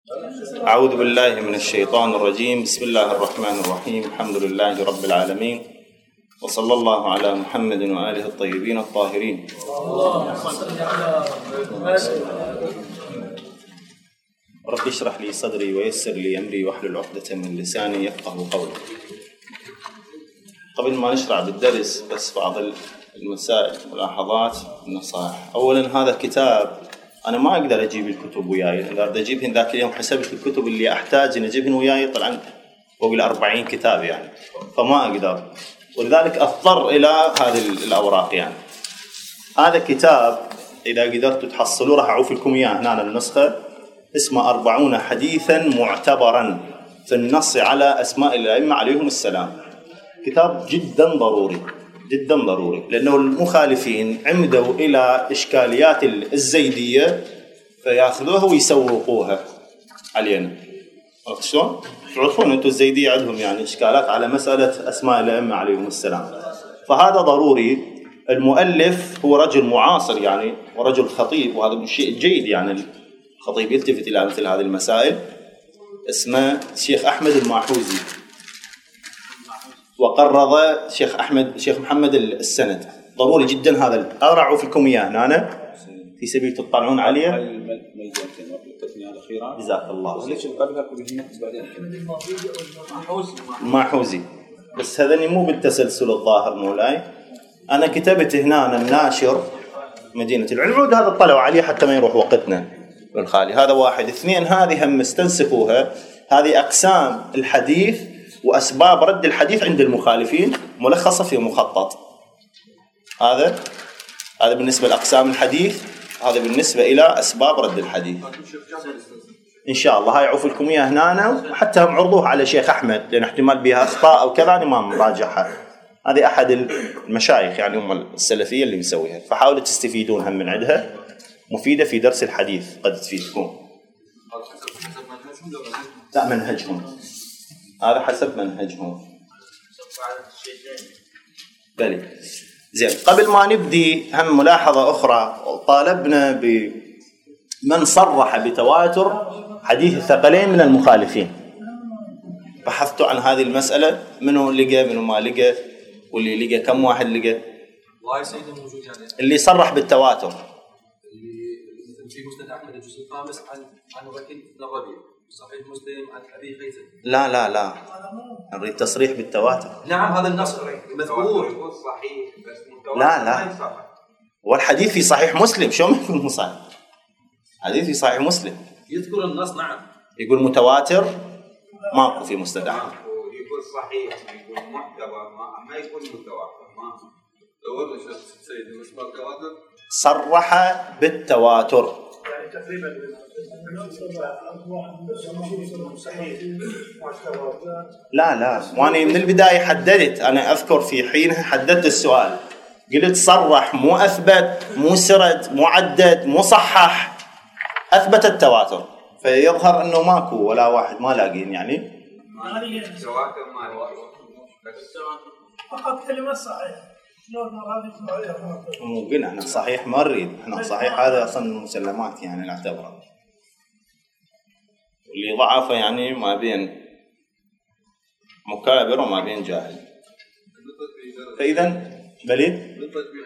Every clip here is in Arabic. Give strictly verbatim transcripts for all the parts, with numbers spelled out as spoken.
أعوذ بالله من الشيطان الرجيم. بسم الله الرحمن الرحيم. الحمد لله رب العالمين، وصلى الله على محمد وآله الطيبين الطاهرين. رب اشرح لي صدري ويسر لي أمري واحلل عقدة من لساني يفقهوا قولي. قبل ما نشرع بالدرس بس بعض المسائل ملاحظات النصائح. أولا هذا الكتاب أنا ما أقدر أجيب الكتب وياي، إذا بدي أجيبهن ذاك اليوم حسبت الكتب اللي أحتاج إن أجيبهن وياي طبعا فوق الأربعين كتاب يعني، فما أقدر، ولذلك أضطر إلى هذه الأوراق يعني. هذا الكتاب إذا قدرتوا تحصلوه راح أعوف لكم إياه هنا النسخة، اسمه أربعون حديثا معتبرا في النص على أسماء الأئمة عليهم السلام. كتاب جدا ضروري جدا ضروري، لأنه المخالفين عمدوا إلى إشكاليات الزيدية فيأخذوها ويسوقوها علينا. عرفت شلون؟ تعرفون أنتم الزيدية عندهم يعني إشكالات على مسألة أسماء الأئمة عليهم السلام، فهذا ضروري. المؤلف هو رجل معاصر يعني ورجل خطيب، وهذا الشيء جيد يعني الخطيب يلتفت إلى مثل هذه المسائل. اسمه الشيخ أحمد الماحوزي، وقرض شيخ أحمد شيخ محمد السند. ضروري جدا هذا، أرعوا فيكم إياه هنا في سبيل تطلعون عليه. جزاك الله. الماحوزي بس هذني مو بالتسلسل الظاهر مولاي، أنا كتبت هنا الناشر مدينة العلمود، هذا اطلعوا عليه حتى ما يروح وقتنا بالخالي. هذا واحد. اثنين، هذه هم استنسخوها، هذه أقسام الحديث وأسباب رد الحديث عند المخالفين، ملخصة في مخطط. هذا هذا بالنسبة لأقسام الحديث، هذا بالنسبة إلى أسباب رد الحديث. إن شاء الله هاي يعوف لكم إياه هنا، وحتى هم عرضوه على شيخ أحمد لأن احتمال بها أخطاء أو كذا، أنا ما مراجعها. هذه أحد المشايخ يعني هم السلفية اللي مسويها، فحاولوا تستفيدون هم من عندها، مفيدة في درس الحديث قد تفيدكم. لا منهجهم، هذا حسب منهجهم. بلي زين. قبل ما نبدي هم ملاحظة أخرى، طالبنا بمن صرح بتواتر حديث الثقلين من المخالفين. بحثتوا عن هذه المسألة، منو لقى منو ما لقى، واللي لقى كم واحد لقى. والله سيدنا موجود يعني اللي صرح بالتواتر اللي في مسند أحمد الجزء الخامس عن عن وكيل بن الربيع، صحيح مسلم عن أبي خيثم. لا لا لا نريد تصريح بالتواتر. نعم هذا النص مذكور صحيح بس لا لا والحديث في صحيح مسلم، شو ما يكون صحيح؟ حديث في صحيح مسلم يذكر النص. نعم يقول متواتر ماكو في مسند أحمد. يقول صحيح، يقول معتبر، ما ما يقول متواتر. ما دورنا شيخ سيد اسمه التواتر، صرح بالتواتر يعني تقريبا لا لا وأنا من البداية حددت، أنا أذكر في حينها حددت السؤال، قلت صرح مو أثبت مو سرد مو عدد مو صحح، أثبت التواتر، فيظهر أنه ماكو ولا واحد ما لاقين يعني التواتر ما فقط كلمة صحيح. مو قلنا احنا صحيح ما نريد، احنا صحيح هذا اصلا المسلمات يعني نعتبره، واللي ضعفه يعني ما بين مكابر وما بين جاهل. فاذا بلي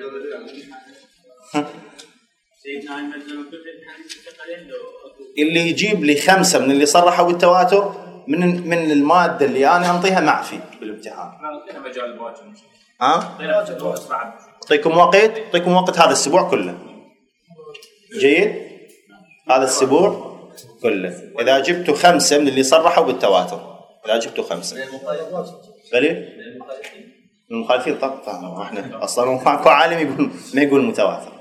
اللي يجيب لي خمسه من اللي صرحوا بالتواتر من من الماده اللي انا انطيها معفي بالامتحان. ها؟ أعطيكم وقت، أعطيكم وقت هذا الأسبوع كله. جيد؟ هذا الأسبوع كله. إذا جبتوا خمسة من اللي صرحوا بالتواتر، إذا جبتوا خمسة. بلي؟ المخالفين طبعا إحنا أصلاً ماكو عالم يقول ما يقول متواتر.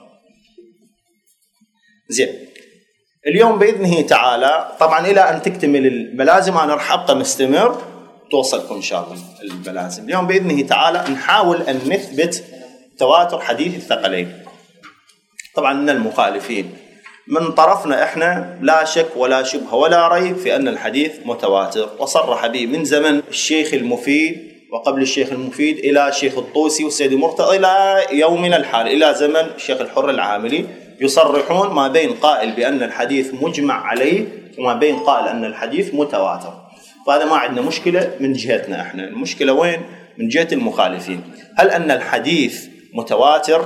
زين. اليوم بإذنه تعالى طبعاً إلى أن تكتمل الملازم أنا راح أبقى مستمر توصلكم إن شاء الله الملازم. اليوم بإذنه تعالى نحاول أن نثبت تواتر حديث الثقلين. طبعا من المخالفين من طرفنا إحنا لا شك ولا شبهة ولا ريب في أن الحديث متواتر، وصرح به من زمن الشيخ المفيد وقبل الشيخ المفيد إلى شيخ الطوسي والسيد المرتضى إلى يومنا الحالي إلى زمن الشيخ الحر العاملي، يصرحون ما بين قائل بأن الحديث مجمع عليه وما بين قائل أن الحديث متواتر. فهذا ما عندنا مشكلة من جهتنا احنا. المشكلة وين؟ من جهة المخالفين. هل أن الحديث متواتر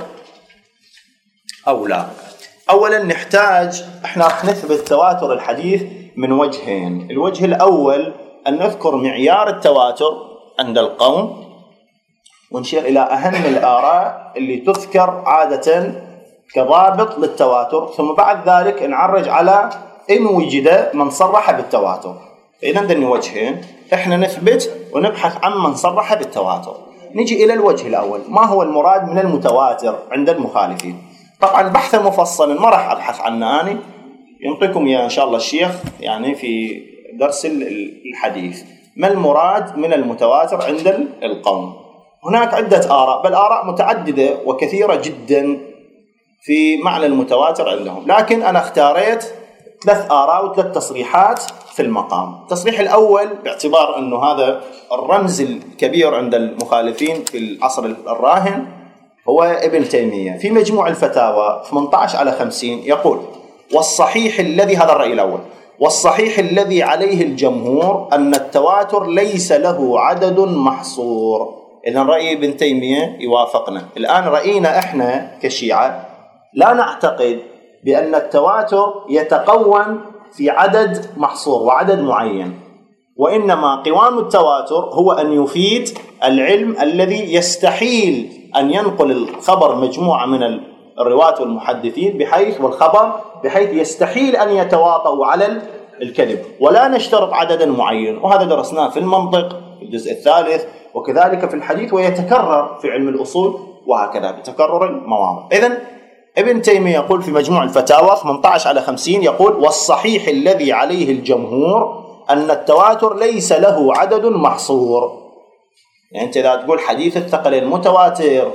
أو لا؟ أولا نحتاج احنا راح نثبت تواتر الحديث من وجهين. الوجه الأول أن نذكر معيار التواتر عند القوم، ونشير إلى أهم الآراء اللي تذكر عادة كضابط للتواتر، ثم بعد ذلك نعرج على إن وجد من صرح بالتواتر. إذا عندنا وجهين، إحنا نثبت ونبحث عن من صرح بالتواتر. نجي إلى الوجه الأول، ما هو المراد من المتواتر عند المخالفين؟ طبعا بحثا مفصلا ما راح أبحث عنه أنا، ينطيكم يا إن شاء الله الشيخ يعني في درس الحديث. ما المراد من المتواتر عند القوم؟ هناك عدة آراء، بل آراء متعددة وكثيرة جدا في معنى المتواتر عندهم، لكن أنا اختاريت ثلاث آراء وثلاث تصريحات في المقام. التصريح الأول باعتبار أنه هذا الرمز الكبير عند المخالفين في العصر الراهن هو ابن تيمية في مجموع الفتاوى ثمانية عشر على خمسين يقول: والصحيح الذي، هذا الرأي الأول، والصحيح الذي عليه الجمهور أن التواتر ليس له عدد محصور. إذن رأي ابن تيمية يوافقنا. الآن رأينا إحنا كشيعة لا نعتقد بأن التواتر يتقوم في عدد محصور وعدد معين، وإنما قوام التواتر هو أن يفيد العلم الذي يستحيل أن ينقل الخبر مجموعة من الرواة والمحدثين بحيث والخبر بحيث يستحيل أن يتواطؤوا على الكذب، ولا نشترط عددا معين. وهذا درسناه في المنطق في الجزء الثالث، وكذلك في الحديث، ويتكرر في علم الأصول، وهكذا بتكرر المواضع. إذن ابن تيمية يقول في مجموع الفتاوى ثمانية عشر على خمسين يقول: والصحيح الذي عليه الجمهور أن التواتر ليس له عدد محصور. يعني أنت إذا تقول حديث الثقلين متواتر،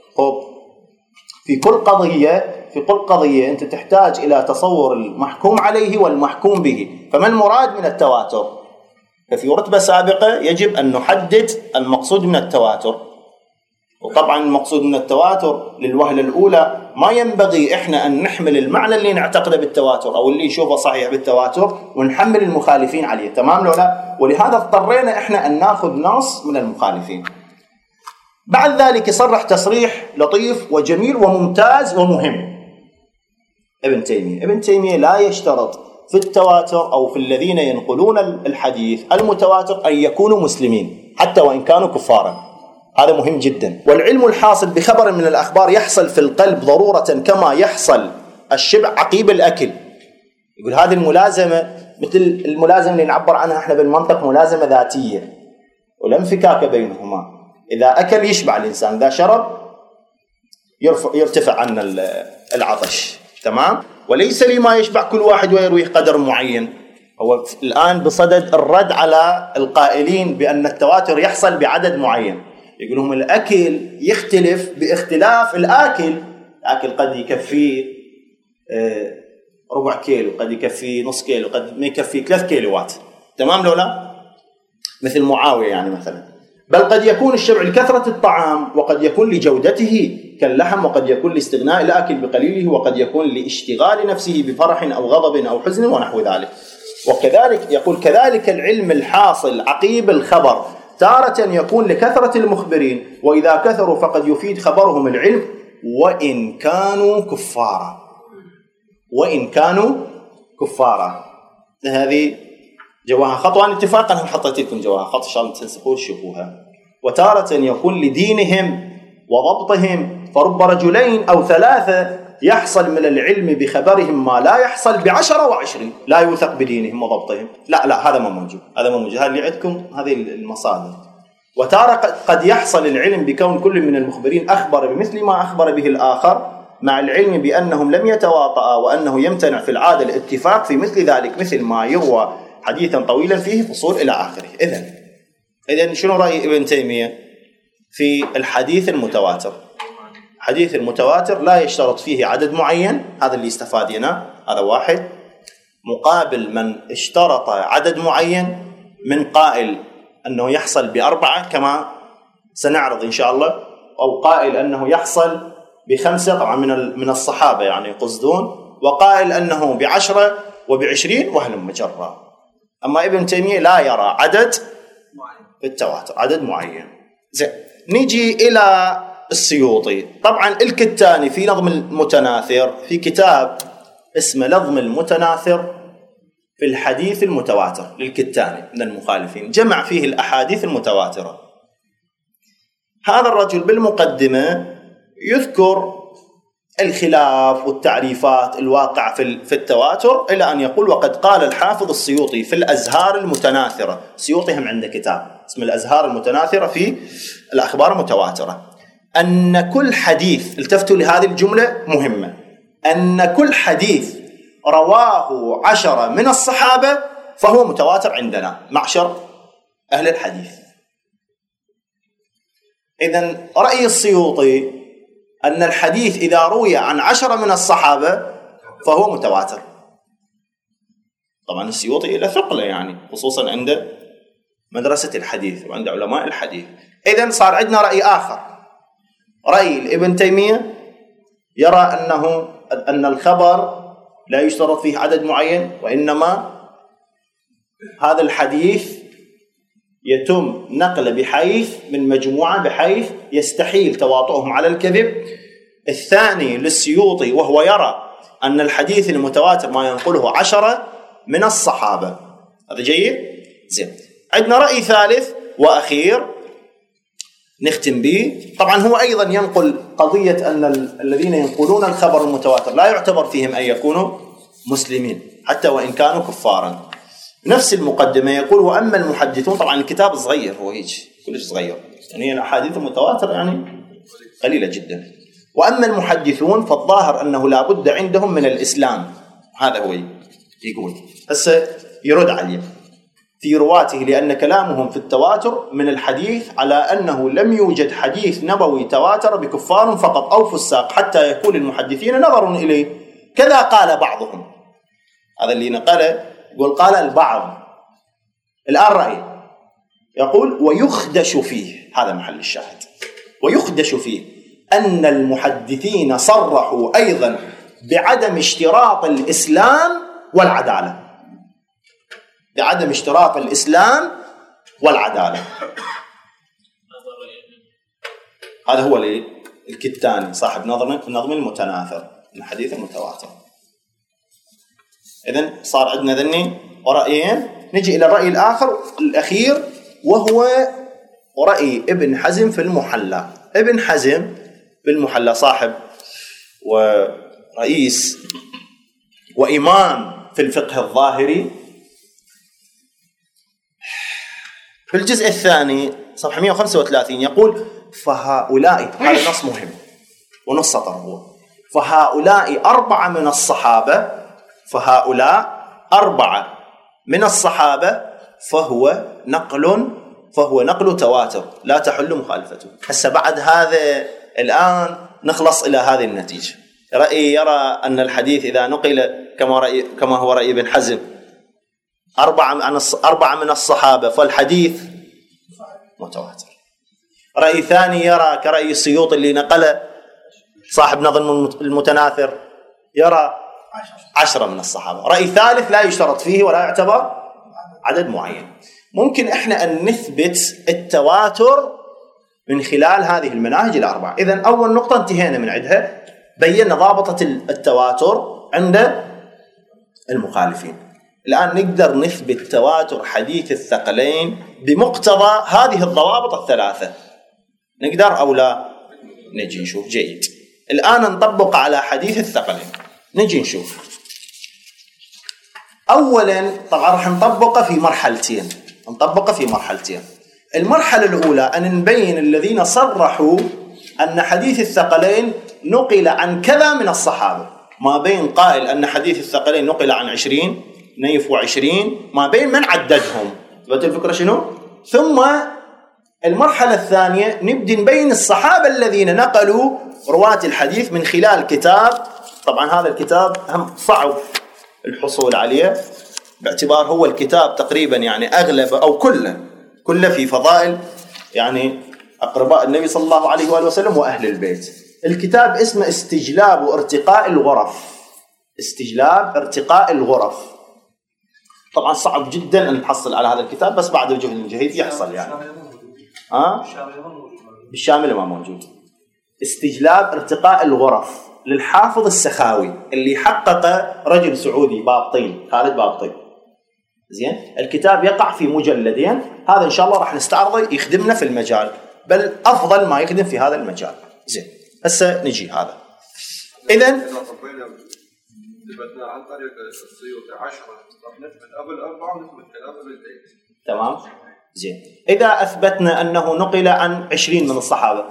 في كل قضية في كل قضية أنت تحتاج إلى تصور المحكوم عليه والمحكوم به. فما المراد من التواتر؟ ففي رتبة سابقة يجب أن نحدد المقصود من التواتر. وطبعا المقصود من التواتر للوهلة الأولى ما ينبغي إحنا أن نحمل المعنى اللي نعتقده بالتواتر أو اللي نشوفه صحيح بالتواتر ونحمل المخالفين عليه، تمام لو لا؟ ولهذا اضطرينا إحنا أن ناخذ نص من المخالفين. بعد ذلك يصرح تصريح لطيف وجميل وممتاز ومهم ابن تيمية. ابن تيمية لا يشترط في التواتر أو في الذين ينقلون الحديث المتواتر أن يكونوا مسلمين حتى وإن كانوا كفارا. هذا مهم جدا. والعلم الحاصل بخبر من الأخبار يحصل في القلب ضرورة كما يحصل الشبع عقيب الأكل. يقول هذه الملازمة مثل الملازمة اللي نعبر عنها احنا بالمنطق ملازمة ذاتية ولا انفكاك بينهما. إذا أكل يشبع الإنسان، إذا شرب يرتفع عنا العطش، تمام؟ وليس لي ما يشبع كل واحد ويرويه قدر معين. هو الآن بصدد الرد على القائلين بأن التواتر يحصل بعدد معين. يقولون الأكل يختلف باختلاف الآكل. الأكل قد يكفي ربع كيلو، قد يكفي نص كيلو، قد ما يكفي ثلاث كيلوات، تمام لو لا؟ مثل معاوية يعني مثلا. بل قد يكون الشبع لكثرة الطعام، وقد يكون لجودته كاللحم، وقد يكون لاستغناء الآكل بقليله، وقد يكون لاشتغال نفسه بفرح أو غضب أو حزن ونحو ذلك. وكذلك يقول كذلك العلم الحاصل عقيب الخبر تارة يكون لكثرة المخبرين، وإذا كثروا فقد يفيد خبرهم العلم وإن كانوا كفارا. وإن كانوا كفارا. هذه جواها خط، وأنا اتفاقا هم حطيت لكم جواها خط إن شاء الله تنسخوه تشوفوها. وتارة يكون لدينهم وضبطهم، فرب رجلين أو ثلاثة يحصل من العلم بخبرهم ما لا يحصل بعشرة وعشرين لا يوثق بدينهم وضبطهم. لا لا هذا ما موجود، هذا ما موجود. هذا اللي عندكم هذه المصادر. وتارة قد يحصل العلم بكون كل من المخبرين أخبر بمثل ما أخبر به الآخر، مع العلم بأنهم لم يتواطأ وأنه يمتنع في العادة الاتفاق في مثل ذلك، مثل ما يروى حديثا طويلا فيه فصول إلى آخره. إذن إذن شنو رأي ابن تيمية في الحديث المتواتر؟ حديث المتواتر لا يشترط فيه عدد معين، هذا اللي استفادنا، هذا واحد. مقابل من اشترط عدد معين من قائل أنه يحصل بأربعة كما سنعرض إن شاء الله، أو قائل أنه يحصل بخمسة طبعا من من الصحابة يعني قصدون، وقائل أنه بعشرة وبعشرين وهلم جرا. أما ابن تيمية لا يرى عدد في التواتر، عدد معين. زين، نيجي إلى السيوطي. طبعا الكتاني في نظم المتناثر في كتاب اسمه نظم المتناثر في الحديث المتواتر للكتاني من المخالفين، جمع فيه الأحاديث المتواترة. هذا الرجل بالمقدمة يذكر الخلاف والتعريفات الواقعة في التواتر، إلى أن يقول: وقد قال الحافظ السيوطي في الأزهار المتناثرة. السيوطي هم عنده كتاب اسمه الأزهار المتناثرة في الأخبار المتواترة، أن كل حديث، التفتوا لهذه الجملة مهمة، أن كل حديث رواه عشرة من الصحابة فهو متواتر عندنا معشر أهل الحديث. إذن رأي السيوطي أن الحديث إذا روي عن عشرة من الصحابة فهو متواتر. طبعا السيوطي له ثقله يعني، خصوصا عند مدرسة الحديث وعند علماء الحديث. إذن صار عندنا رأي آخر، رأي ابن تيمية يرى أنه أن الخبر لا يشترط فيه عدد معين، وإنما هذا الحديث يتم نقله بحيث من مجموعة بحيث يستحيل تواطؤهم على الكذب. الثاني للسيوطي وهو يرى أن الحديث المتواتر ما ينقله عشرة من الصحابة. هذا جيد؟ زين. عندنا رأي ثالث وأخير نختم به. طبعا هو أيضا ينقل قضية أن الذين ينقلون الخبر المتواتر لا يعتبر فيهم أن يكونوا مسلمين حتى وإن كانوا كفارا. نفس المقدمة يقول: وأما المحدثون، طبعا الكتاب صغير، هو هيك كلش صغير يعني، الأحاديث المتواتر يعني قليلة جدا. وأما المحدثون فالظاهر أنه لا بد عندهم من الإسلام. هذا هو يقول، هسه يرد عليه في رواته، لأن كلامهم في التواتر من الحديث على أنه لم يوجد حديث نبوي تواتر بكفار فقط أو فساق حتى يكون المحدثين نظر إليه، كذا قال بعضهم. هذا اللي نقله يقول قال البعض. الآن رأي يقول: ويخدش فيه، هذا محل الشاهد، ويخدش فيه أن المحدثين صرحوا أيضا بعدم اشتراط الإسلام والعدالة، بعدم اشتراط الإسلام والعدالة. هذا هو الكتاني صاحب نظم المتناثر من الحديث المتواتر. إذن صار عندنا ذني ورأيين. نجي إلى الرأي الآخر الأخير وهو رأي ابن حزم في المحلى. ابن حزم في المحلى صاحب ورئيس وإمام في الفقه الظاهري. في الجزء الثاني صفحة مئة وخمسة وثلاثين يقول: فهؤلاء، هذا نص مهم ونص سطر هو، فهؤلاء أربعة من الصحابة، فهؤلاء أربعة من الصحابة فهو نقل فهو نقل تواتر لا تحل مخالفته. هسه بعد هذا الآن نخلص إلى هذه النتيجة. رأي يرى أن الحديث إذا نقل كما رأي كما هو رأي ابن حزم أربعة من أربعة من الصحابة فالحديث متواتر. رأي ثاني يرى كرأي السيوطي اللي نقله صاحب نظم المتناثر، يرى عشرة من الصحابة. رأي ثالث لا يشترط فيه ولا يعتبر عدد معين. ممكن إحنا أن نثبت التواتر من خلال هذه المناهج الأربعة. إذن أول نقطة انتهينا من عندها، بينا ضابطة التواتر عند المخالفين. الآن نقدر نثبت تواتر حديث الثقلين بمقتضى هذه الضوابط الثلاثة. نقدر أو لا؟ نجي نشوف. جيد. الآن نطبق على حديث الثقلين. نجي نشوف. أولا طبعا راح نطبقه في مرحلتين نطبقه في مرحلتين المرحلة الأولى أن نبين الذين صرحوا أن حديث الثقلين نقل عن كذا من الصحابة، ما بين قائل أن حديث الثقلين نقل عن عشرين نيف وعشرين، ما بين من عددهم. تبقى الفكرة شنو؟ ثم المرحلة الثانية نبدي نبين الصحابة الذين نقلوا رواة الحديث من خلال كتاب. طبعا هذا الكتاب هم صعب الحصول عليه باعتبار هو الكتاب تقريبا يعني أغلب أو كله كله في فضائل يعني أقرباء النبي صلى الله عليه وآله وسلم وأهل البيت. الكتاب اسمه استجلاب ارتقاء الغرف. استجلاب ارتقاء الغرف طبعا صعب جدا أن تحصل على هذا الكتاب، بس بعد جهد جهيد يحصل يعني. ها؟ بالشاملة ما موجود. استجلاب ارتقاء الغرف للحافظ السخاوي اللي حقق رجل سعودي بابطي، خالد بابطي. زين، الكتاب يقع في مجلدين، هذا إن شاء الله راح نستعرضه يخدمنا في المجال، بل أفضل ما يخدم في هذا المجال. زين، هسه نجي هذا. إذن ثبتنا عن طريق السيوطي عشرة، راح نثبت قبل أربعة ونثبت كلام قبل اثنين. تمام. زين، إذا أثبتنا أنه نقل عن عشرين من الصحابة،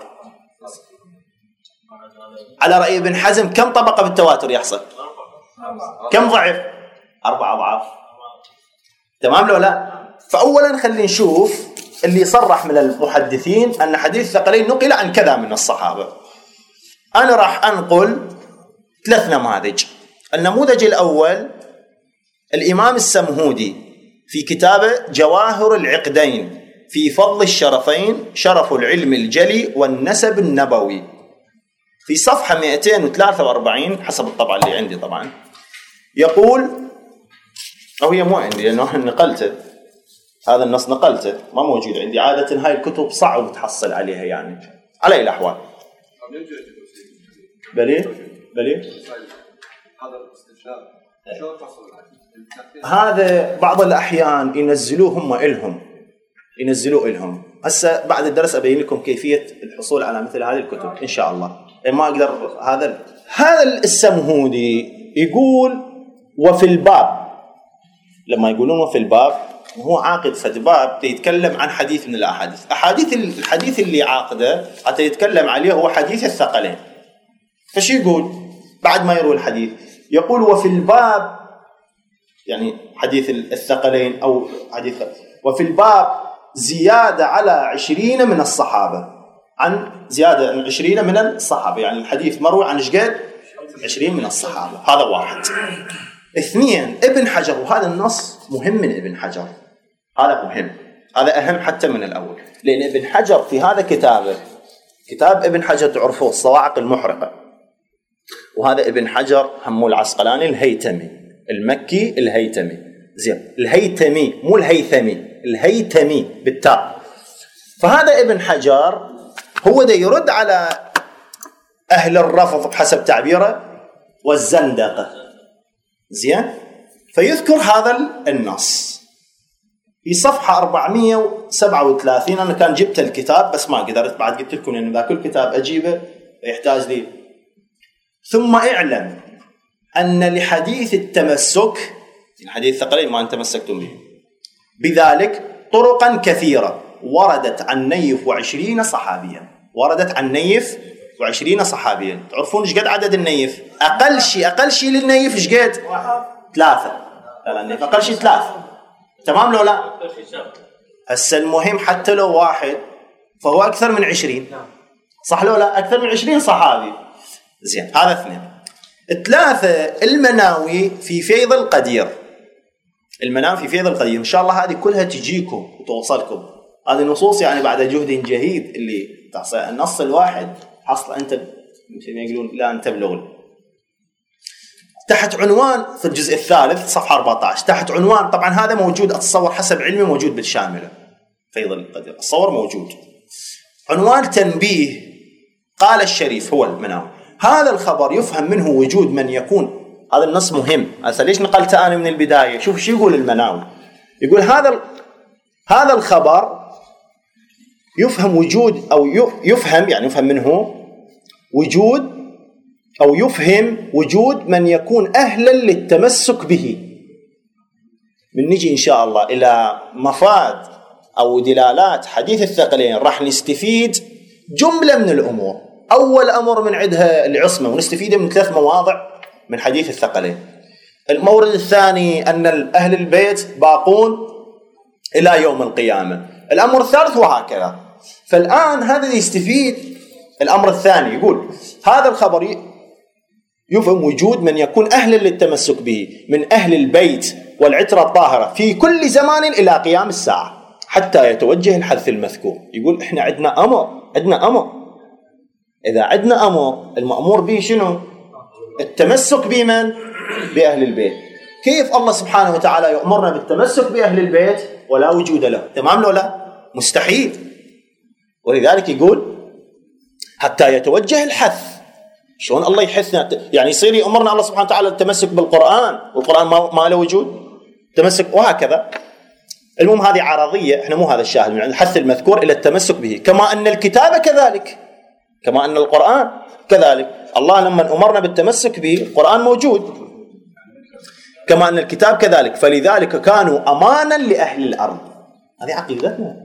على رأي ابن حزم كم طبقة بالتواتر يحصل؟ كم ضعف؟ أربع أضعاف. تمام لو لا؟ فأولا خلينا نشوف اللي صرح من المحدثين أن حديث الثقلين نقل عن كذا من الصحابة. أنا راح أنقل ثلاث نماذج. النموذج الأول الإمام السمهودي في كتابه جواهر العقدين في فضل الشرفين شرف العلم الجلي والنسب النبوي، في صفحة مئتين وثلاثة وأربعين حسب الطبعة اللي عندي طبعا، يقول، أو هي مو عندي لأنه نقلته، هذا النص نقلته ما موجود عندي، عادة هاي الكتب صعب تحصل عليها يعني على أي الأحوال. بلي بلي هذا الاستشهاد شلون تصل هذا بعض الأحيان ينزلوه هم إلهم ينزلوه إلهم. هسه بعد الدرس أبين لكم كيفية الحصول على مثل هذه الكتب إن شاء الله. ما أقدر. هذا هذا السمهودي يقول وفي الباب، لما يقولون وفي الباب هو عاقد فد باب يتكلم عن حديث من الأحاديث. أحاديث الحديث اللي عاقده حتى يتكلم عليه هو حديث الثقلين. فش يقول بعد ما يروي الحديث؟ يقول وفي الباب، يعني حديث الثقلين أو حديث، وفي الباب زيادة على عشرين من الصحابة، عن زيادة عن عشرين من الصحابة، يعني الحديث مروي عن شقد عشرين من الصحابة. هذا واحد. اثنين، ابن حجر، وهذا النص مهم من ابن حجر، هذا مهم، هذا أهم حتى من الأول، لأن ابن حجر في هذا كتابه، كتاب ابن حجر تعرفوه الصواعق المحرقة، وهذا ابن حجر همو العسقلاني الهيتمي المكي الهيتمي. زين، الهيتمي مو الهيثمي، الهيتمي بالتاء. فهذا ابن حجر هو ده يرد على أهل الرفض بحسب تعبيره والزندقة. زين، فيذكر هذا النص في صفحة أربعمئة وسبعة وثلاثين. أنا كان جبت الكتاب بس ما قدرت، بعد قلت لكم إنه ذاك الكتاب أجيبه يحتاج لي. ثم اعلم أن لحديث التمسك، الحديث الثقلين ما أن تمسكتم به، بذلك طرقا كثيرة وردت عن نيف وعشرين صحابيا، وردت عن نيف وعشرين صحابيا. تعرفون ايش قد عدد النيف؟ أقل شيء أقل شيء للنيف ايش قد؟ ثلاثة. لا النيف أقل شيء ثلاثة. تمام لو لا؟ هسه المهم حتى لو واحد فهو أكثر من عشرين، صح لو لا؟ أكثر من عشرين صحابي. زين، هذا اثنين. ثلاثة، المناوي في فيض القدير، المنام في فيض القدير، إن شاء الله هذه كلها تجيكم وتوصلكم. هذه النصوص يعني بعد جهد جهيد اللي تحصل النص الواحد حصل أنت مثل ما يقولون لا أنت بلغل. تحت عنوان في الجزء الثالث صفحة أربعة عشر تحت عنوان، طبعا هذا موجود أتصور حسب علمي موجود بالشاملة فيض القدير، أتصور موجود. عنوان تنبيه، قال الشريف هو المناوي هذا الخبر يفهم منه وجود من يكون، هذا النص مهم. هذا ليش نقلته أنا من البداية؟ شوف شو يقول المناوي، يقول هذا هذا الخبر يفهم وجود أو يفهم يعني يفهم منه وجود أو يفهم وجود من يكون أهلا للتمسك به. من نجي إن شاء الله إلى مفاد أو دلالات حديث الثقلين راح نستفيد جملة من الأمور. أول أمر من عندها العصمة، ونستفيد من ثلاث مواضع من حديث الثقلين. المورد الثاني أن أهل البيت باقون إلى يوم القيامة. الأمر الثالث وهكذا. فالآن هذا يستفيد. الأمر الثاني يقول هذا الخبر يفهم وجود من يكون أهلا للتمسك به من أهل البيت والعترة الطاهرة في كل زمان إلى قيام الساعة حتى يتوجه الحث المذكور. يقول إحنا عندنا أمر عندنا أمر إذا عندنا أمر المأمور به شنو؟ التمسك بمن؟ بأهل البيت. كيف الله سبحانه وتعالى يأمرنا بالتمسك بأهل البيت ولا وجود له؟ تمام لو لا؟ مستحيل. ولذلك يقول حتى يتوجه الحث. شلون الله يحثنا؟ يعني يصير يأمرنا الله سبحانه وتعالى التمسك بالقرآن والقرآن ما له وجود تمسك، وهكذا. المهم هذه عرضية، احنا مو هذا الشاهد من الحث المذكور إلى التمسك به، كما أن الكتاب كذلك، كما أن القرآن كذلك. الله لما أمرنا بالتمسك به القرآن موجود، كما أن الكتاب كذلك، فلذلك كانوا أمانا لأهل الأرض. هذه عقيدتنا.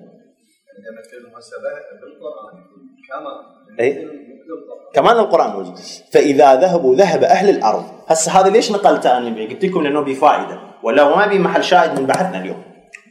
أي كمان القرآن موجود. فإذا ذهبوا ذهب أهل الأرض. هسه هذا ليش نقلته أنا؟ قلت لكم لأنه بفائدة ولا ما بي محل شاهد من بحثنا اليوم.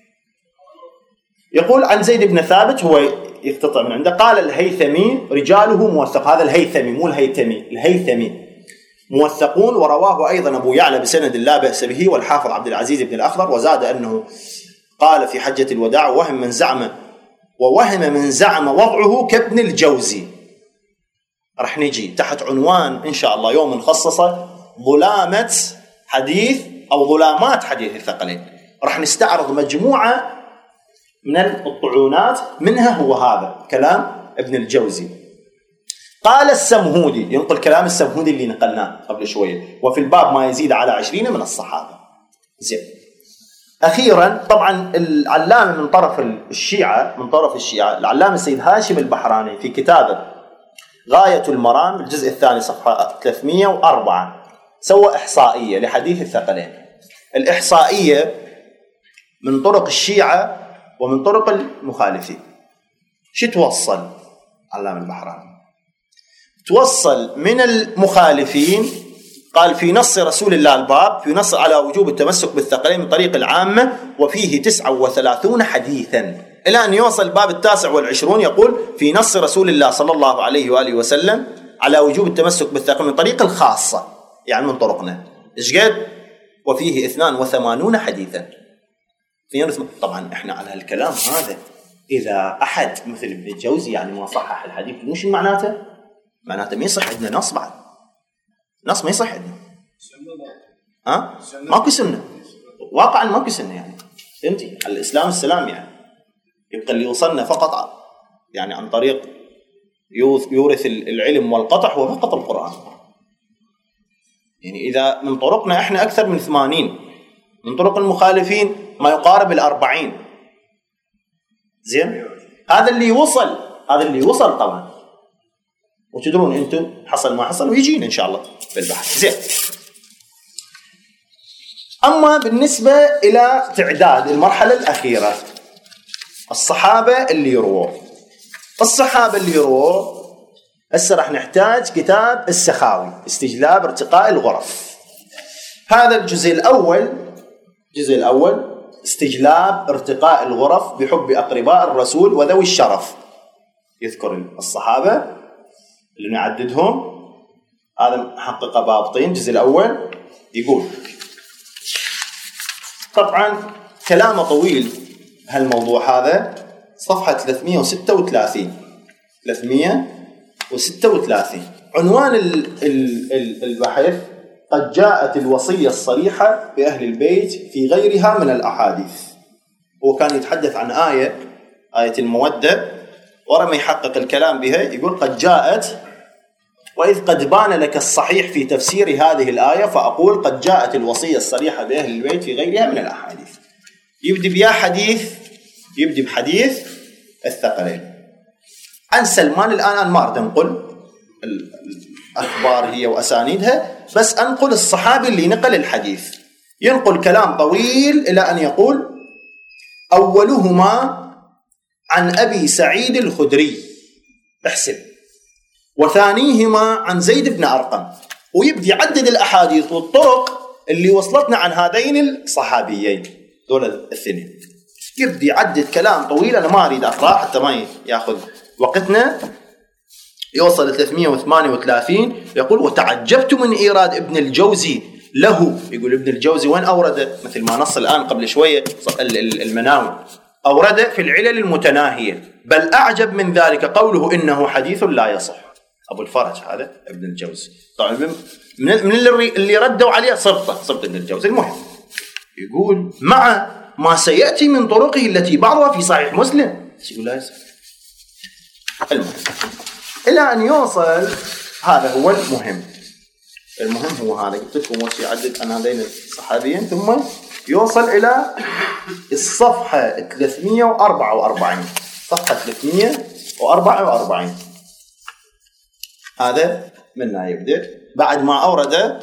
يقول عن زيد بن ثابت، هو يقتطع من عنده، قال الهيثمي رجاله موثق. هذا الهيثمي مو الهيثمي، الهيثمي موثقون، ورواه أيضا أبو يعلى بسند لا بأس به والحافظ عبد العزيز بن الأخضر. وزاد أنه قال في حجة الوداع وهم من زعم ووهم من زعم وضعه كابن الجوزي. رح نجي تحت عنوان إن شاء الله يوم نخصصه ظلامة حديث أو ظلامات حديث الثقلين. رح نستعرض مجموعة من الطعونات، منها هو هذا كلام ابن الجوزي. قال السمهودي، ينقل كلام السمهودي اللي نقلناه قبل شوية، وفي الباب ما يزيد على عشرين من الصحابة. زين. أخيرا طبعا العلامة من طرف الشيعة من طرف الشيعة العلامة السيد هاشم البحراني في كتابه غاية المرام الجزء الثاني صفحة ثلاثمئة وأربعة سوى إحصائية لحديث الثقلين. الإحصائية من طرق الشيعة ومن طرق المخالفين. شو توصل علامة البحراني؟ توصل من المخالفين قال في نص رسول الله الباب في نص على وجوب التمسك بالثقلين من طريق العامة وفيه تسعة وثلاثون حديثا، إلى أن يوصل الباب التاسع والعشرون يقول في نص رسول الله صلى الله عليه وآله وسلم على وجوب التمسك بالثقلين من طريق الخاصة، يعني من طرقنا. إيش قد؟ وفيه اثنان وثمانون حديثا. طبعا احنا على هالكلام هذا إذا أحد مثل ابن الجوزي يعني ما صحح الحديث مش معناته معناته ما يصح عندنا نص، بعد نص ما يصح عندنا. ها ماكو سنة واقعا، ماكو سنة يعني. فهمتي؟ الإسلام السلام يعني يبقى اللي وصلنا فقط يعني عن طريق يورث العلم والقطع هو فقط القرآن. يعني إذا من طرقنا إحنا أكثر من ثمانين، من طرق المخالفين ما يقارب الأربعين. زين، هذا اللي وصل هذا اللي وصل طبعا، وتدرون أنتم حصل ما حصل ويجينا إن شاء الله بالبحث. زين، أما بالنسبة إلى تعداد المرحلة الأخيرة الصحابة اللي يرووا الصحابة اللي يرووا هسه راح نحتاج كتاب السخاوي استجلاب ارتقاء الغرف. هذا الجزء الأول الجزء الأول استجلاب ارتقاء الغرف بحب أقرباء الرسول وذوي الشرف. يذكر الصحابة اللي نعددهم، هذا محقق بابطين الجزء الأول. يقول طبعا كلامه طويل هالموضوع هذا، صفحة ثلاثمئة وستة وثلاثين ثلاثمئة وستة وثلاثين. عنوان البحث قد جاءت الوصية الصريحة بأهل البيت في غيرها من الأحاديث. هو كان يتحدث عن آية آية المودة، ورمى يحقق الكلام بها يقول قد جاءت، وإذ قد بان لك الصحيح في تفسير هذه الآية فأقول قد جاءت الوصية الصريحة بأهل البيت في غيرها من الأحاديث. يبدأ بيا حديث يبدأ بحديث الثقلين عن سلمان. الآن أنا ما أريد أنقل الأخبار هي وأسانيدها، بس أنقل الصحابي اللي نقل الحديث. ينقل كلام طويل إلى أن يقول أولهما عن أبي سعيد الخدري، احسب، وثانيهما عن زيد بن أرقم، ويبدي يعدد الأحاديث والطرق اللي وصلتنا عن هذين الصحابيين دول الاثنين. يبدي يعدد كلام طويل أنا ما أريد أقرأ حتى ما يأخذ وقتنا. يوصل ثلاثمئة وثمانية وثلاثين يقول وتعجبت من إيراد ابن الجوزي له. يقول ابن الجوزي وين أورد؟ مثل ما نص الآن قبل شوية المناوي، أورد في العلل المتناهية، بل أعجب من ذلك قوله إنه حديث لا يصح. أبو الفرج هذا ابن الجوزي طبعا من اللي اللي ردوا عليه صبته صبت ابن الجوزي. المهم يقول مع ما سيأتي من طرقه التي بعضها في صحيح مسلم. يقول لا يصح. المهم إلى أن يوصل، هذا هو المهم. المهم هو هذا، قلت لكم وش يعدد عن هذين الصحابيين، ثم يوصل إلى الصفحة ثلاثمئة وأربعة وأربعين. صفحة ثلاثمئة وأربعة وأربعين هذا منها يبدأ بعد ما أورد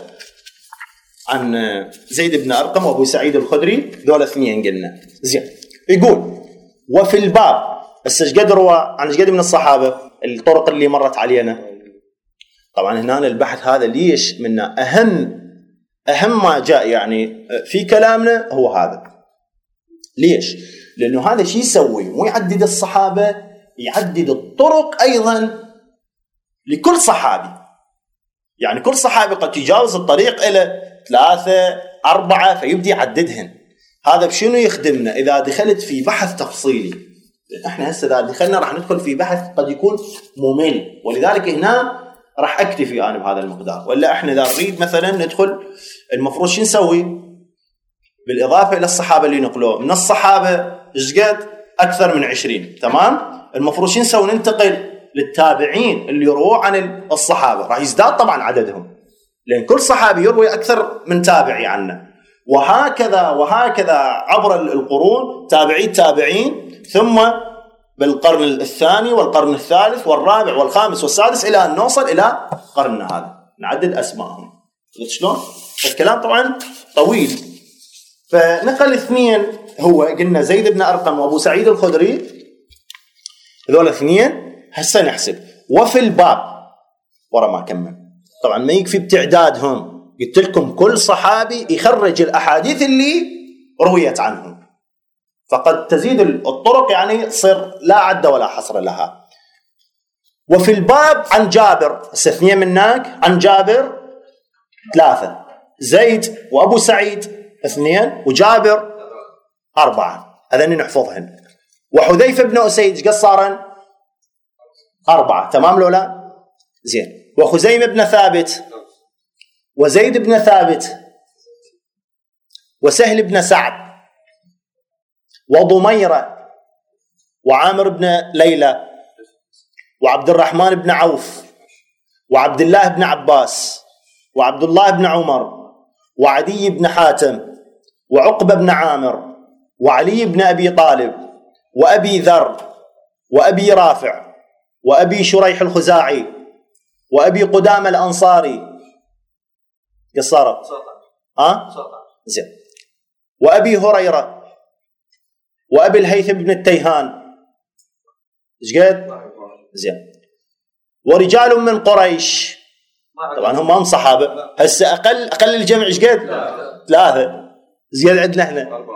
عن زيد بن أرقم وأبو سعيد الخدري، دول اثنين قلنا. زين، يقول وفي الباب بس قد روى عن قد من الصحابة الطرق اللي مرت علينا. طبعا هنا البحث هذا ليش منا أهم أهم ما جاء يعني في كلامنا هو هذا. ليش؟ لأنه هذا شيء يسوي مو يعدد الصحابة، يعدد الطرق أيضا لكل صحابي. يعني كل صحابي قد يجاوز الطريق إلى ثلاثة أربعة فيبدي يعددهن. هذا بشنو يخدمنا؟ إذا دخلت في بحث تفصيلي، احنا هسه إذا دخلنا راح ندخل في بحث قد يكون ممل، ولذلك هنا راح أكتفي أنا بهذا المقدار. ولا احنا إذا نريد مثلا ندخل، المفروض شو نسوي؟ بالإضافة إلى الصحابة اللي نقلوه من الصحابة إيش قد؟ أكثر من عشرين، تمام؟ المفروض شو نسوي؟ ننتقل للتابعين اللي يرووا عن الصحابة، راح يزداد طبعا عددهم، لأن كل صحابي يروي أكثر من تابعي عنه، وهكذا وهكذا عبر القرون، تابعي تابعين، ثم بالقرن الثاني والقرن الثالث والرابع والخامس والسادس إلى أن نوصل إلى قرننا هذا، نعدد أسمائهم. شلون؟ الكلام طبعا طويل. فنقل اثنين، هو قلنا زيد بن أرقم وأبو سعيد الخدري، هذول اثنين. هسه نحسب وفي الباب ورا ما كمل. طبعا ما يكفي بتعدادهم، قلت لكم كل صحابي يخرج الأحاديث اللي رويت عنهم، فقد تزيد الطرق يعني تصير لا عد ولا حصر لها. وفي الباب عن جابر، اثنين منك، عن جابر ثلاثة، زيد وأبو سعيد اثنين، وجابر أربعة، هذين نحفظهن. وحذيفة بن أسيد قد صارن أربعة، تمام لو لا؟ زين. وخزيمة بن ثابت، وزيد بن ثابت، وسهل بن سعد، وضميرة، وعامر بن ليلى، وعبد الرحمن بن عوف، وعبد الله بن عباس، وعبد الله بن عمر، وعدي بن حاتم، وعقبة بن عامر، وعلي بن أبي طالب، وأبي ذر، وأبي رافع، وأبي شريح الخزاعي، وأبي قدام الأنصاري قصارة ها زين، وأبي هريرة، وأبي الهيثم بن التيهان إيش قد زين، ورجال من قريش. طبعا هم هم صحابة. هسه أقل أقل الجمع إيش قد؟ ثلاثة. زين عندنا إحنا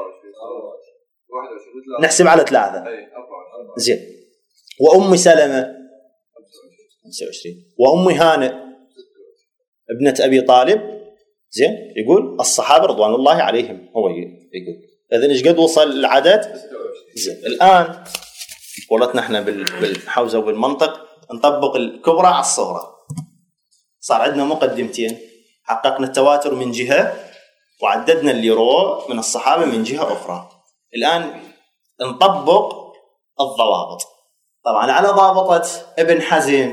نحسب على ثلاثة. زين. وأم سلمة خمسة وعشرين، وأم هانئ ابنة أبي طالب. زين، يقول الصحابة رضوان الله عليهم، هو يقول إذن إيش قد وصل العدد؟ زين. الآن قولتنا إحنا بالحوزة وبالمنطق نطبق الكبرى على الصغرى. صار عندنا مقدمتين، حققنا التواتر من جهة وعددنا اللي روى من الصحابة من جهة أخرى. الآن نطبق الضوابط. طبعا على ضابطة ابن حزم،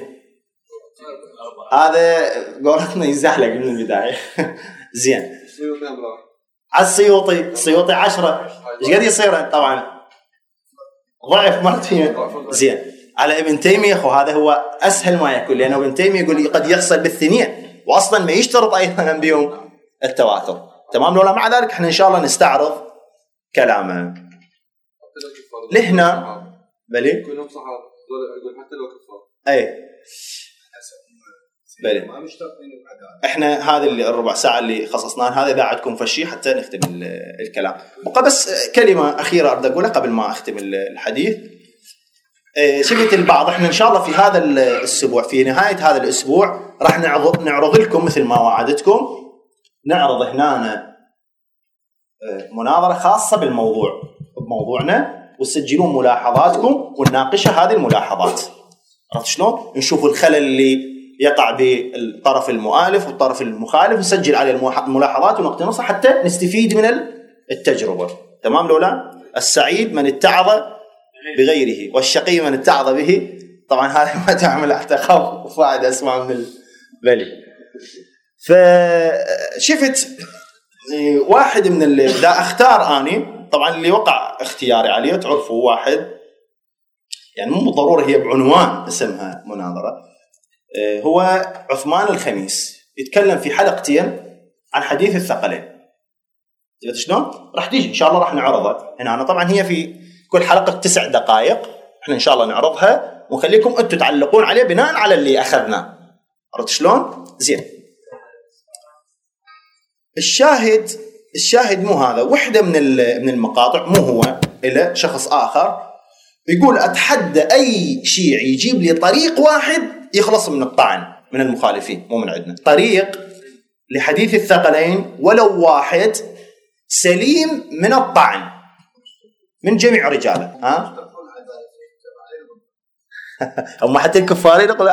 هذا قولتنا يزحلق من البداية. زين. على السيوطي، السيوطي عشرة، ايش قد يصير؟ طبعا ضعف مرتين. زين. على ابن تيمية، وهذا هو أسهل ما يكون، لأنه ابن تيمية يقول قد يحصل بالثنين، وأصلا ما يشترط أيضا بيوم التواتر، تمام ولا؟ مع ذلك احنا إن شاء الله نستعرض كلامه. لهنا بلي كلهم صحابة، يقول حتى لو كفار. أي بلي احنا هذه اللي الربع ساعة اللي خصصناها، هذا إذا عندكم فشي حتى نختم الكلام. بقى بس كلمة أخيرة أريد أقولها قبل ما أختم الحديث. شفت البعض، احنا ان شاء الله في هذا الاسبوع، في نهايه هذا الاسبوع راح نعرض نعرض لكم مثل ما وعدتكم، نعرض هنا مناظره خاصه بالموضوع بموضوعنا، وتسجلون ملاحظاتكم ونناقشها هذه الملاحظات. عرفت شلون؟ نشوف الخلل اللي يقع بالطرف المؤلف والطرف المخالف، نسجل عليه الملاحظات ونقتنصها حتى نستفيد من التجربة. تمام لولا؟ السعيد من اتعظ بغيره والشقي من اتعظ به. طبعا هذه ما تعمل حتى خاف واحد اسمع من البلي. فشفت واحد من اللي دا اختار اني، طبعا اللي وقع اختياري عليه تعرفوا واحد يعني مو بالضروره هي بعنوان اسمها مناظره، هو عثمان الخميس، يتكلم في حلقتين عن حديث الثقلين. شفت شلون؟ راح تيجي ان شاء الله راح نعرضها هنا. أنا طبعا هي في كل حلقه تسع دقائق، احنا ان شاء الله نعرضها ونخليكم انتم تعلقون عليه بناء على اللي اخذناه. عرفت شلون؟ زين. الشاهد الشاهد مو هذا، وحده من من المقاطع مو هو الا شخص اخر يقول اتحدى اي شيعي يجيب لي طريق واحد يخلص من الطعن من المخالفين، مو من عندنا، طريق لحديث الثقلين ولو واحد سليم من الطعن من جميع رجاله. ها هم حتى الكفارين يقول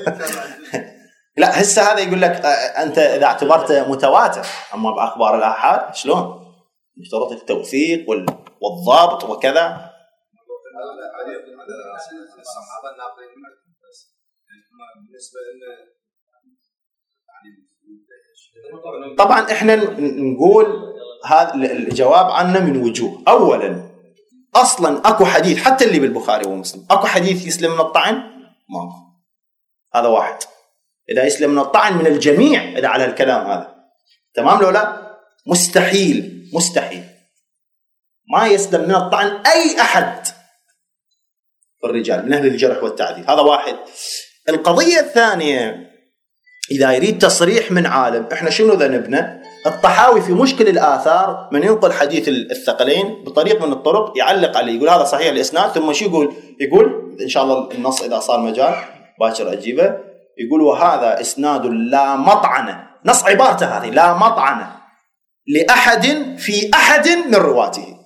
لا هسه هذا يقول لك انت اذا اعتبرته متواتر، اما باخبار الاحاد شلون يشترط التوثيق والضابط وكذا. طبعا احنا نقول هذا الجواب عنه من وجوه. اولا اصلا اكو حديث حتى اللي بالبخاري ومسلم اكو حديث يسلم من الطعن؟ ما هذا واحد. اذا يسلم من الطعن من الجميع اذا على الكلام هذا تمام لو لا؟ مستحيل مستحيل ما يسلم من الطعن اي احد في الرجال من اهل الجرح والتعديل. هذا واحد. القضيه الثانيه اذا يريد تصريح من عالم، احنا شنو ذنبنا؟ الطحاوي في مشكل الآثار من ينقل حديث الثقلين بطريق من الطرق يعلق عليه يقول هذا صحيح الإسناد، ثم شو يقول؟ يقول إن شاء الله النص إذا صار مجال باكر أجيبه، يقول وهذا إسناد لا مطعنة، نص عبارته هذه لا مطعنة لأحد في أحد من رواته.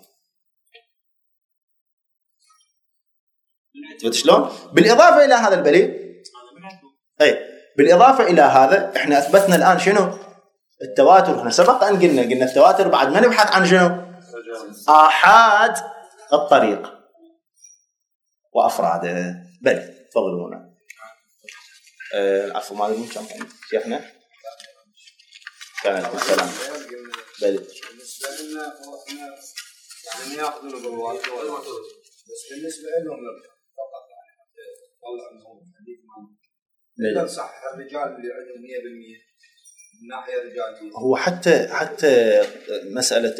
شفت شلون؟ بالإضافة إلى هذا البليغ أي بالإضافة إلى هذا إحنا أثبتنا الآن شنو؟ التواتر. احنا سبق أن قلنا قلنا التواتر بعد ما نبحث عن شنو؟ آحاد الطريق وأفراده. بل تفضلوا هنا. العفو ما أدري كم كان شيخنا كان السلام. بل بالنسبة لنا احنا يعني ياخذون بالواتر بس بالنسبة لهم فقط يعني طلع لهم حديث ما صح الرجال اللي عندهم مية بالمية من ناحية رجالية. هو حتى حتى مسألة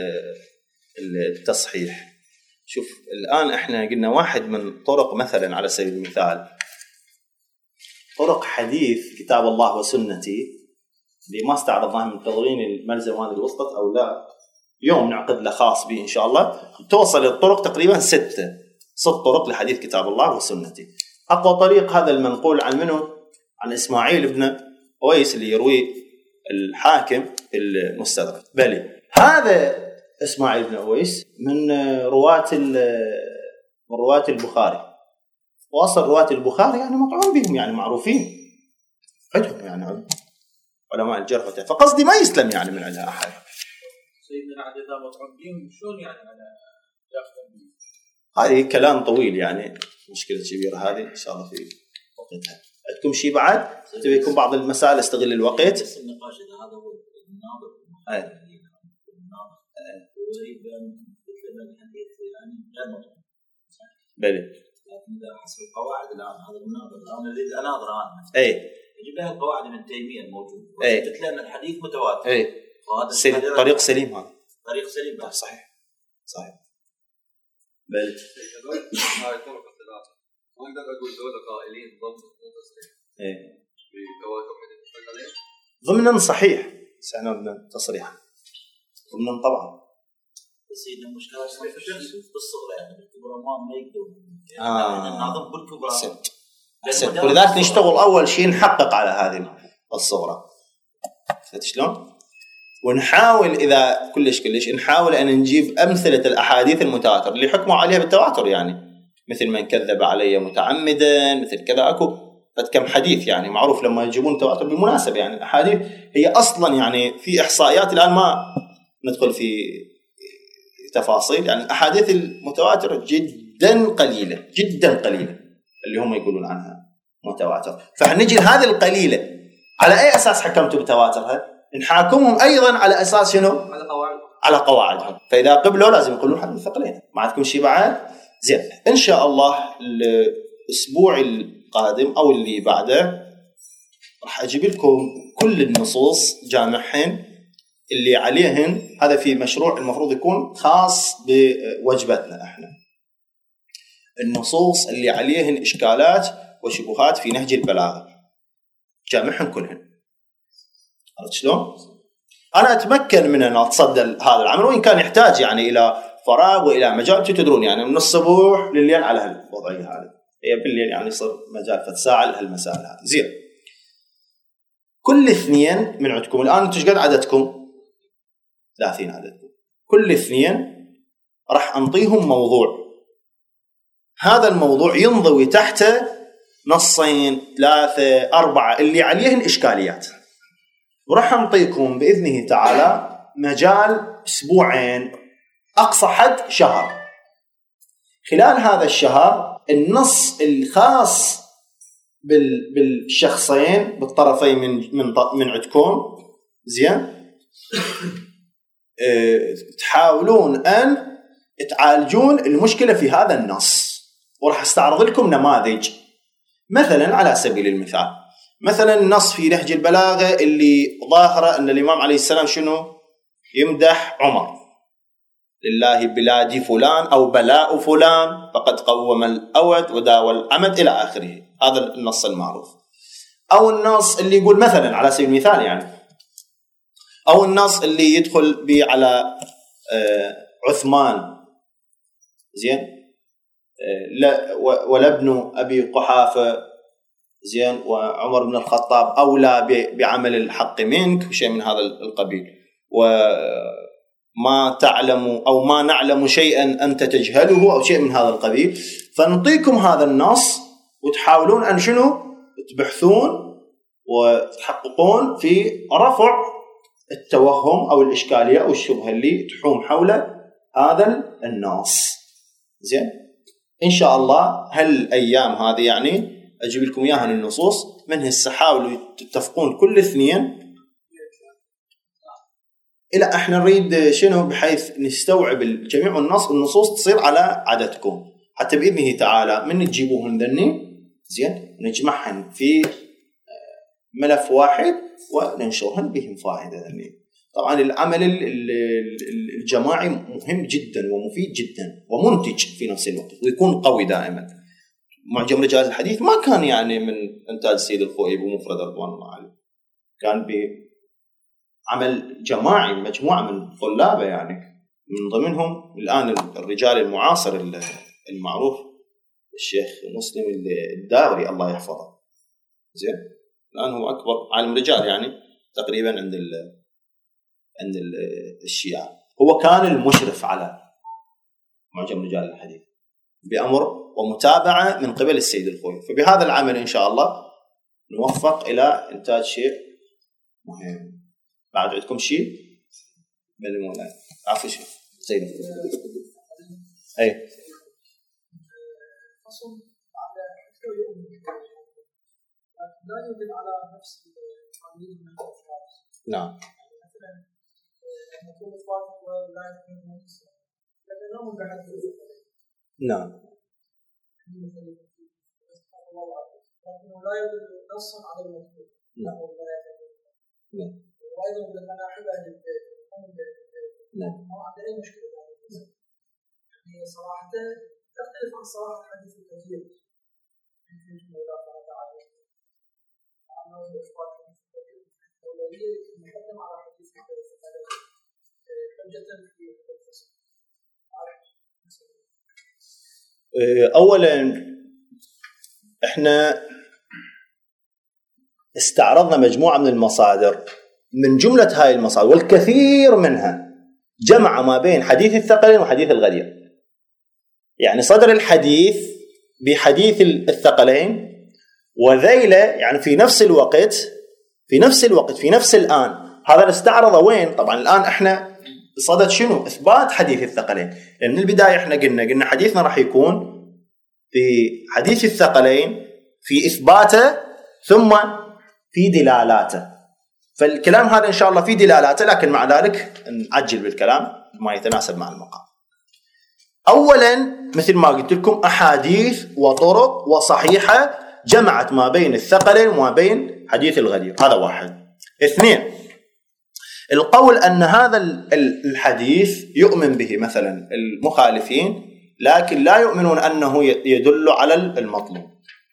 التصحيح، شوف الآن احنا قلنا واحد من طرق مثلا على سبيل المثال طرق حديث كتاب الله وسنتي اللي ما استعرضناها من تضمين الملزم هذا الوسط أو لا، يوم نعقد له خاص به إن شاء الله، توصل الطرق تقريبا ستة ست طرق لحديث كتاب الله وسنتي. أقوى طريق هذا المنقول عن منه عن إسماعيل بن أويس اللي يروي الحاكم في المستدرك. بلي هذا إسماعيل بن أويس من رواة من رواة البخاري، وأصل رواة البخاري يعني مطعون بهم يعني معروفين عندهم يعني علماء الجرح، فقصدي ما يسلم يعني من عندها أحد. سيدنا عدد مطعون بهم شلون يعني على هذه كلام طويل يعني مشكلة كبيرة هذه إن شاء الله في وقتها. عندكم شيء بعد؟ تبيكم بعض المسائل استغل الوقت. النقاش هذا هو الناظر. أي. الناظر. ويريد أن يتكلم الحديث يعني غير مطلوب. بلي. لكن إذا حسب القواعد الآن هذا الناظر الآن اللي أناظر الآن. أي. يجيب لها القواعد من تيمية الموجودة. أي. وثبت لنا الحديث متواتر. أي. سليم. طريق سليم هذا. طريق سليم. صحيح. صحيح. بلي. هاي طرق الثلاثة. ما أقدر أقول دولة قائلين ضمن التصريح. إيه. بتواتر حديث الثقلين. ضمنا صحيح. سأنا ضمن تصريح. ضمنا طبعا. بس هي المشكلة بالصغر يعني بالكبرى ما ما يقدرون. آه. الناظم بالكبرى. أحسنت. أحسنت. ولذلك نشتغل أول شيء نحقق على هذه الصغرى. فهمت شلون؟ ونحاول إذا كلش كلش نحاول أن نجيب أمثلة الأحاديث المتواتر اللي حكموا عليها بالتواتر يعني مثل من كذب علي متعمدا مثل كذا أكو كم حديث يعني معروف لما يجيبون تواتر بالمناسبة يعني الأحاديث هي أصلا يعني في إحصائيات الآن ما ندخل في تفاصيل، يعني الأحاديث المتواترة جدا قليلة جدا قليلة اللي هم يقولون عنها متواتر. فحنجي لهذه القليلة على أي أساس حكمتوا بتواترها؟ نحاكمهم أيضا على أساس شنو؟ على قواعد على قواعدهم. فإذا قبلوا لازم يقولون حديث ثقلين. ما عندكم شيء بعد؟ زين، إن شاء الله الأسبوع القادم أو اللي بعده راح أجيب لكم كل النصوص جامعهن اللي عليهن. هذا في مشروع المفروض يكون خاص بوجبتنا احنا، النصوص اللي عليهن إشكالات وشبهات في نهج البلاغة جامعهن كلهن. عرفت شلون؟ أنا أتمكن من أن أتصدى هذا العمل، وإن كان يحتاج يعني إلى فراغ وإلى مجال. تدرون يعني من الصبح لليل على هالوضعية هذه، هي بالليل يعني يصير مجال فتساعة لهالمسائل هذه. زين، كل اثنين من عندكم الآن أنتم ايش قد عددكم؟ ثلاثين عددكم. كل اثنين راح أنطيهم موضوع، هذا الموضوع ينضوي تحته نصين ثلاثة أربعة اللي عليهن إشكاليات، وراح أنطيكم بإذنه تعالى مجال أسبوعين أقصى حد شهر. خلال هذا الشهر النص الخاص بالشخصين بالطرفين من من من عندكم زين تحاولون أن تعالجون المشكلة في هذا النص، وراح استعرض لكم نماذج. مثلا على سبيل المثال، مثلا النص في نهج البلاغة اللي ظاهرة أن الإمام عليه السلام شنو يمدح عمر، لله بلادي فلان أو بلاء فلان فقد قوم الأود وداوى العمد إلى آخره. هذا النص المعروف. أو النص اللي يقول مثلا على سبيل المثال يعني، أو النص اللي يدخل به على آه عثمان زين آه لا ولا ابن أبي قحافة زين وعمر بن الخطاب أولى بعمل الحق منك، شيء من هذا القبيل. وما تعلم أو ما نعلم شيئا أنت تجهله أو شيء من هذا القبيل. فنعطيكم هذا النص وتحاولون أن شنو تبحثون وتحققون في رفع التوهم أو الإشكالية أو الشبهة اللي تحوم حول هذا النص. زين، إن شاء الله هالأيام هذه يعني أجيب لكم إياها النصوص من هالسحاول تتفقون كل اثنين. إلى إحنا نريد شنو بحيث نستوعب جميع النص النصوص تصير على عددكم، حتى بإذنه تعالى من تجيبوهن ذني زين نجمعهن في ملف واحد وننشرهن بهم فائدة ذني. طبعا العمل الجماعي مهم جدا ومفيد جدا ومنتج في نفس الوقت، ويكون قوي دائما. معجم رجال الحديث ما كان يعني من إنتاج السيد الخوئي بمفرد رضوان الله عليه، كان بعمل جماعي مجموعة من طلابه، يعني من ضمنهم الآن الرجال المعاصر المعروف الشيخ مسلم الداغري الله يحفظه. زين، الآن هو أكبر عالم رجال يعني تقريبا عند ال عند الشيعة. هو كان المشرف على معجم رجال الحديث بأمر ومتابعة من قبل السيد الخوئي. فبهذا العمل إن شاء الله نوفق إلى إنتاج شيء مهم. بعد عندكم شيء بل مولانا عفوا شيء سيد أي فصل على لا يوجد على نفس القانون من الأفراد. نعم. مثلا يكون الفاضل ولا يكون نفسه لكنه مجرد نعم. لكنه لا يوجد نص على المكتوب. نعم. نعم. وأيضا بالمناحبة للبيت. نعم. ما عندنا أي مشكلة يعني صراحة تختلف عن صراحة الحديث الكثير. يمكن الله تعالى أنه إثبات الحديث الكثير أولوية مقدم على حديث الكثير حجة في الفصل. أولا إحنا استعرضنا مجموعة من المصادر، من جملة هاي المصادر والكثير منها جمع ما بين حديث الثقلين وحديث الغدير. يعني صدر الحديث بحديث الثقلين وذيله يعني في نفس الوقت في نفس الوقت في نفس الآن. هذا استعرض وين؟ طبعا الآن احنا بصدد شنو؟ إثبات حديث الثقلين. لأن من البداية إحنا قلنا قلنا حديثنا راح يكون في حديث الثقلين في إثباته ثم في دلالاته. فالكلام هذا إن شاء الله في دلالاته، لكن مع ذلك نعجل بالكلام ما يتناسب مع المقام. أولا مثل ما قلت لكم أحاديث وطرق وصحيحة جمعت ما بين الثقلين وما بين حديث الغدير، هذا واحد. اثنين، القول أن هذا الحديث يؤمن به مثلا المخالفين لكن لا يؤمنون أنه يدل على المطلوب،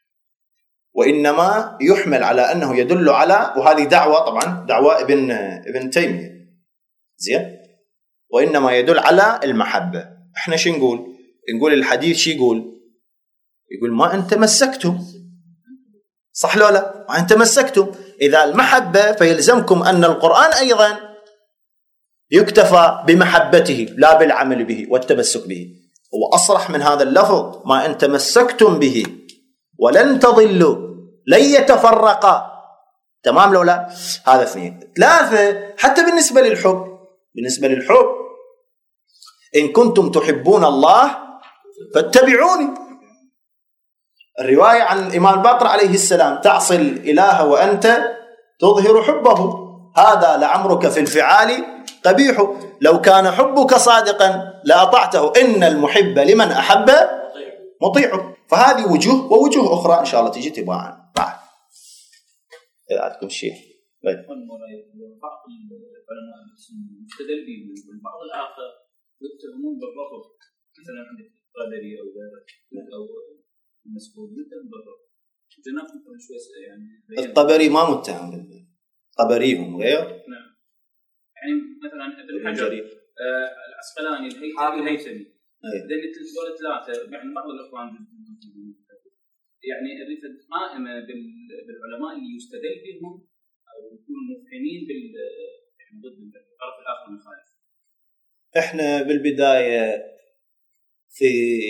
وإنما يحمل على أنه يدل على، وهذه دعوة طبعا دعوة ابن ابن تيمية زين، وإنما يدل على المحبة. احنا شو نقول؟ نقول الحديث شو يقول؟ يقول ما أنت مسكتم، صح لو لا؟ ما أنت مسكتم. إذا المحبة فيلزمكم أن القرآن أيضا يكتفى بمحبته لا بالعمل به والتمسك به. هو أصرح من هذا اللفظ، ما أنت مسكتم به ولن تضلوا لن يتفرقا، تمام لو لا؟ هذا اثنين. ثلاثة، حتى بالنسبة للحب، بالنسبة للحب إن كنتم تحبون الله فاتبعوني. الرواية عن الإمام الباقر عليه السلام تعصي الإله وأنت تظهر حبه، هذا لعمرك في الفعال قبيح، لو كان حبك صادقا لأطعته، إن المحب لمن أحب مطيعه. فهذه وجوه ووجوه أخرى إن شاء الله تجي تباعا بعد. إذا عندكم شيء بعض العلماء يستدل به والبعض الآخر يتهمون بالرفض، مثلا عندك القادري أو غيره أو المسؤول يتهم بالرفض. جناحهم شوي يعني الطبري ما متهم بالله، طبريهم غير. نعم. يعني مثلا ابن حجر آه العسقلاني الهيثمي لأن دول ثلاثة يعني بعض الإخوان يعني الرفض قائمة بالعلماء اللي يستدل بهم أو يكونوا مفهمين بال يعني ضد الطرف الآخر المخالف. إحنا بالبداية في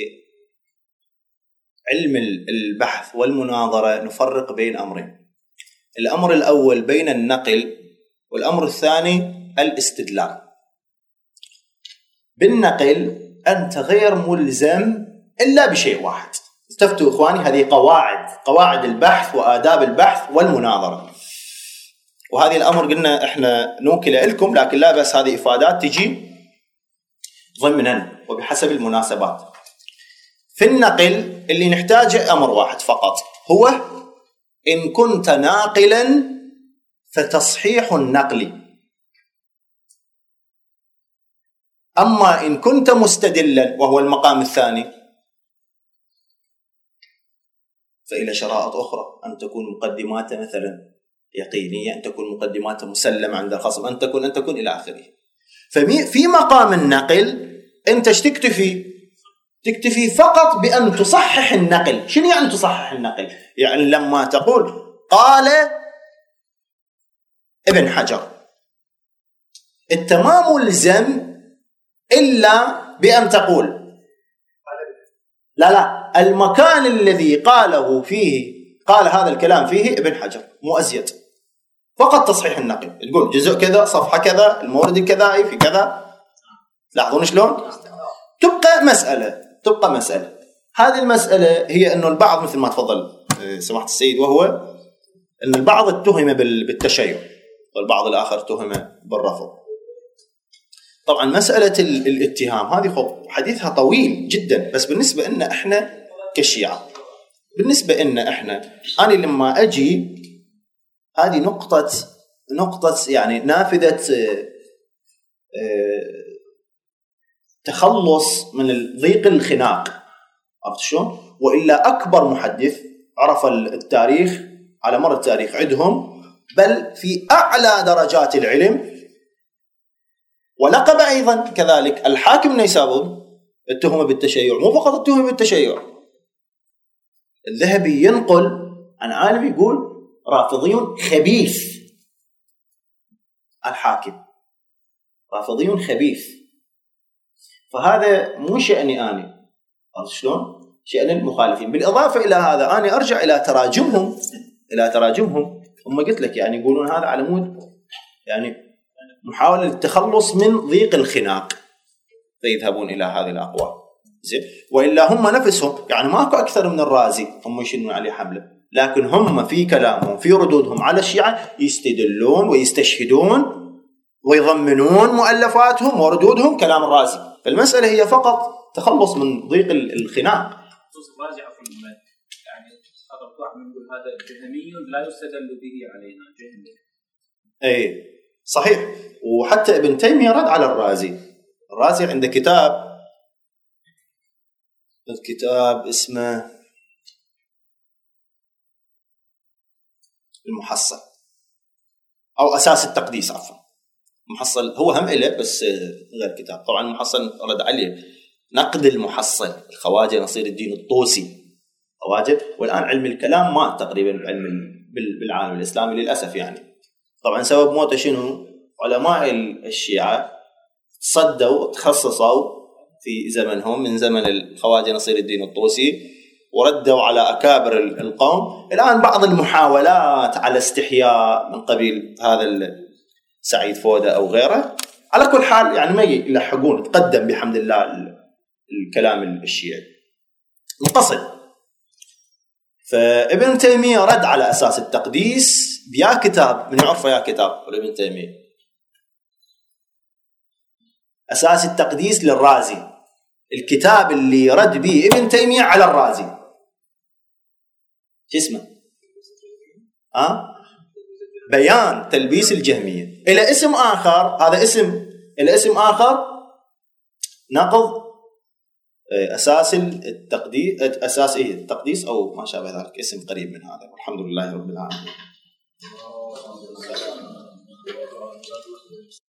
علم البحث والمناظرة نفرق بين أمرين. الأمر الأول بين النقل، والأمر الثاني الاستدلال. بالنقل أنت غير ملزم إلا بشيء واحد. استفتوا إخواني، هذه قواعد قواعد البحث وآداب البحث والمناظرة، وهذه الأمر قلنا إحنا نوكل لكم، لكن لا بس هذه إفادات تجي ضمنا وبحسب المناسبات. في النقل اللي نحتاجه أمر واحد فقط، هو إن كنت ناقلا فتصحيح النقل، أما إن كنت مستدلا وهو المقام الثاني فإلى شرائط أخرى، أن تكون مقدمات مثلا يقينية، أن تكون مقدمات مسلمة عند الخصم، أن تكون أن تكون إلى آخره. ففي مقام النقل أنت تكتفي تكتفي فقط بأن تصحح النقل. شنو يعني تصحح النقل؟ يعني لما تقول قال ابن حجر، أنت ما ملزم إلا بأن تقول لا لا المكان الذي قاله فيه قال هذا الكلام فيه ابن حجر مو أزيد، فقط تصحيح النقل. تقول جزء كذا، صفحة كذا، المورد كذا، في كذا. لاحظون شلون؟ تبقى مسألة تبقى مسألة هذه المسألة هي أنه البعض مثل ما تفضل سماحة السيد، وهو أن البعض اتهم بالتشيع والبعض الآخر اتهم بالرفض. طبعا مسألة الاتهام هذه حديثها طويل جدا، بس بالنسبة لنا احنا كشيعة، بالنسبة لنا احنا أنا لما أجي هذه نقطة نقطة يعني نافذة تخلص من ضيق الخناق، عرفت شلون؟ وإلا أكبر محدث عرف التاريخ على مر التاريخ عندهم بل في أعلى درجات العلم، ولقب أيضا كذلك الحاكم النيسابوري اتهم بالتشيع، مو فقط اتهم بالتشيع. الذهبي ينقل عن عالم يقول رافضي خبيث، الحاكم رافضي خبيث. فهذا مو شأني أنا، عرفت شلون؟ شأن المخالفين. بالإضافة إلى هذا أنا أرجع إلى تراجمهم إلى تراجمهم هم قلت لك يعني يقولون هذا على مود يعني محاولة للتخلص من ضيق الخناق فيذهبون إلى هذه الأقوال. زين، وإلا هم نفسهم يعني ماكو أكثر من الرازي هم يشنون عليه حملة، لكن هم في كلامهم في ردودهم على الشيعة يستدلون ويستشهدون ويضمنون مؤلفاتهم وردودهم كلام الرازي. فالمسألة هي فقط تخلص من ضيق الخناق. خصوص الرازي عفوا يعني خطأ واحد يقول هذا جهمي لا يستدل به علينا جهمي. أي صحيح. وحتى ابن تيمية رد على الرازي. الرازي عنده كتاب الكتاب اسمه المحصل أو أساس التقديس عفوا. المحصل هو هم إله بس غير كتاب. طبعا المحصل رد عليه نقد المحصل الخواجة نصير الدين الطوسي خواجة. والآن علم الكلام ما تقريبا العلم بالعالم الإسلامي للأسف يعني. طبعا سبب موته شنو؟ علماء الشيعة تصدوا تخصصوا في زمنهم من زمن الخواجة نصير الدين الطوسي وردوا على أكابر القوم. الآن بعض المحاولات على استحياء من قبيل هذا سعيد فودة أو غيره. على كل حال يعني ما يلحقون تقدم بحمد الله الكلام الشيعي متصل. فابن تيمية رد على أساس التقديس بيا كتاب من يعرفه يا كتاب ابن تيمية أساس التقديس للرازي. الكتاب اللي رد به ابن تيمية على الرازي شو اسمه؟ أه؟ بيان تلبيس الجهمية. إلى اسم آخر هذا اسم إلى اسم آخر نقض أساس التقديس أساس إيه التقديس أو ما شابه ذلك اسم قريب من هذا. والحمد لله رب العالمين.